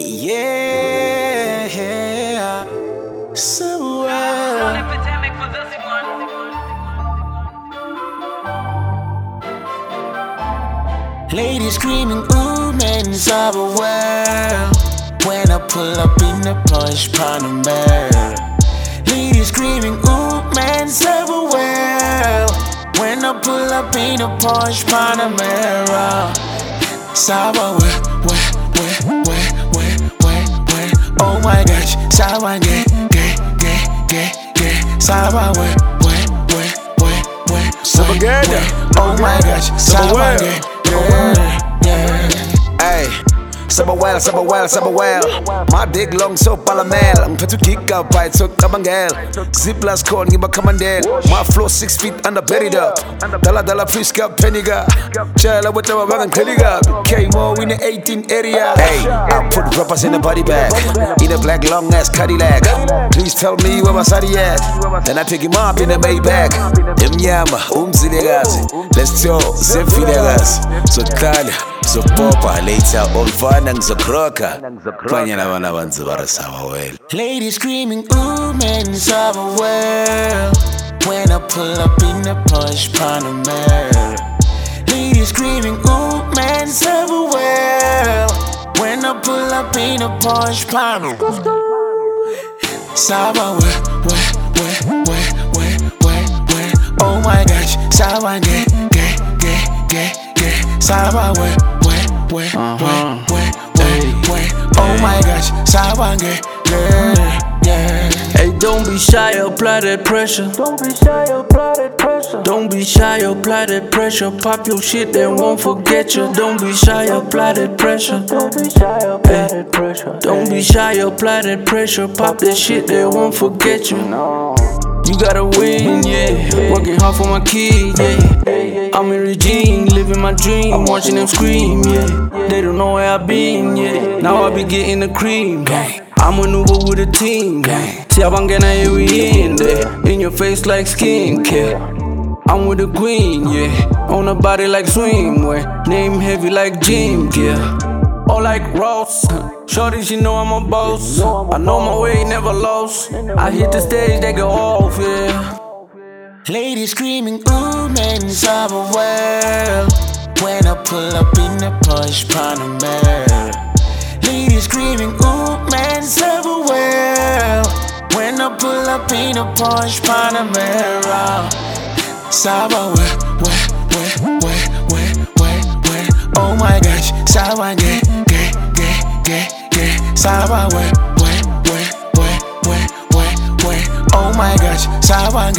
Yeah, so well. Epidemic for this one. Ladies screaming, ooh, man, so well. When I pull up in the Porsche Panamera. Ladies screaming, ooh, man, so well. When I pull up in the Porsche Panamera. Sawa, oh my gosh, Sawa, Sawa, oh my gosh, Sawa, Hey, Sabawell. My dick long so palamel. I'm trying to kick up by so kabangel. Ziplas corn, give a commandel. My flow 6 feet under buried up. Dollar fish cup penniga. Chala with our wagon penniga. K-Mo in the 18 area. Hey, I put rappers in a body bag. In a black long ass Cadillac. Please tell me where my side at. Then I take him up in a Maybach. Mnyama, umzilegazi. Let's go, Zefilegas. So Talia. So popa later on fana ngizokroka kwanye nabana banzi barasawa well. Ladies screaming, ooh, man, so well. When I pull up in the Porsche Panamera. Ladies screaming, ooh, man, so well. When I pull up in the Porsche Panamera. Sawa, oh my gosh, Sawa, Sawa, oh my gosh, Sawa, Hey, don't be shy, apply that pressure. Don't be shy, apply that pressure. Pop your shit, they won't forget you. Don't be shy, apply that pressure. Don't be shy, apply that pressure. Pop that shit, they won't forget you. You gotta win, yeah. Working hard for my kids, yeah. I'm in Regine, living my dream, watching them scream, yeah. They don't know where I've been, yeah. Now I be getting the cream, gang. I'm maneuver with a team, gang. See how I'm gonna hear we in there. In your face like skincare. I'm with the queen, yeah. On a body like swimwear. Name heavy like gym gear. All like Ross. Shorty, she know I'm a boss. I know my way, never lost. I hit the stage, they go off, yeah. Ladies screaming, ooh, man, so well. When I pull up in the Porsche Panamera. Ladies screaming, ooh, man, so well. When I pull up in the Porsche Panamera. Sawa, oh my gosh, Sawa, Sawa, oh my gosh, Sawa,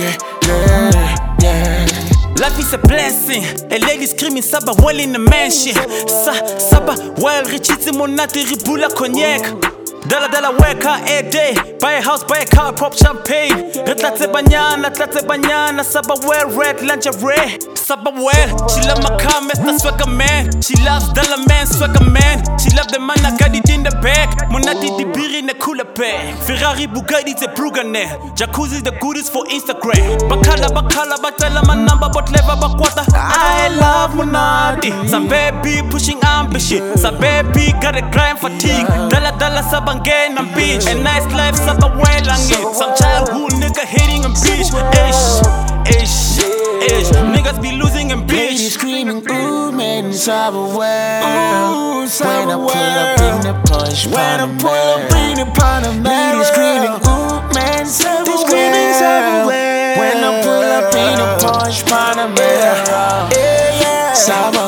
Life is a blessing. A lady screaming Saba well in the mansion. Saba well richitsi monati ribula cognac. Dala weka a day. Buy a house, buy a car, pop champagne. Retlatse banyana, Saba well red lingerie. Saba well, she love my comments, the swagger man. She loves Dala man, swagger man. She love the man, I got it in the bag. Monati di beer in the cooler bag. Ferrari, Bugatti, the Brugane. Jacuzzi, the goodies for Instagram. Bakala, batela my number, but never bakwata. I love Monati. Some baby pushing ambition. Some baby got a crime fatigue. Dala, Sabangan and beach. A nice life, Saba well and it. Some childhood nigga hating and bitch. Ish. Niggas be losing and bitch. Ladies screaming, ooh, man, so well. When I pull up in the Porsche Panamera. Ladies screaming, ooh, man, so well. When I pull up in the Porsche Panamera. Sawa,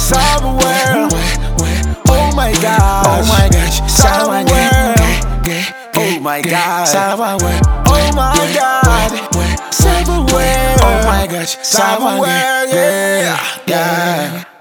oh my gosh, Sawa, Oh my God. Sawa, oh my God, Sawa, oh my gosh, Sawa, yeah.